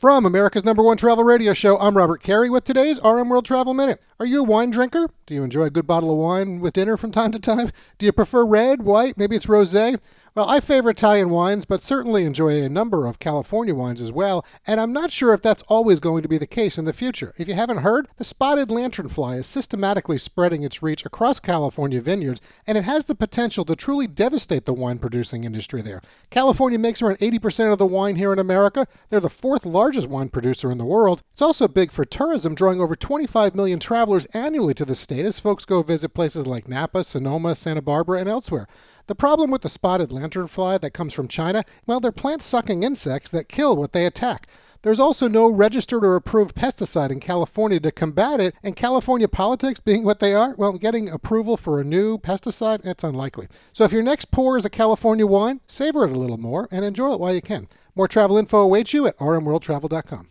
From America's #1 travel radio show, I'm Robert Carey with today's RM World Travel Minute. Are you a wine drinker? Do you enjoy a good bottle of wine with dinner from time to time? Do you prefer red, white, maybe it's rosé? Well, I favor Italian wines, but certainly enjoy a number of California wines as well, and I'm not sure if that's always going to be the case in the future. If you haven't heard, the spotted lanternfly is systematically spreading its reach across California vineyards, and it has the potential to truly devastate the wine-producing industry there. California makes around 80% of the wine here in America. They're the fourth largest wine producer in the world. It's also big for tourism, drawing over 25 million travelers annually to the state as folks go visit places like Napa, Sonoma, Santa Barbara, and elsewhere. The problem with the spotted lanternfly that comes from China, well, they're plant-sucking insects that kill what they attack. There's also no registered or approved pesticide in California to combat it, and California politics being what they are, well, getting approval for a new pesticide, it's unlikely. So if your next pour is a California wine, savor it a little more and enjoy it while you can. More travel info awaits you at rmworldtravel.com.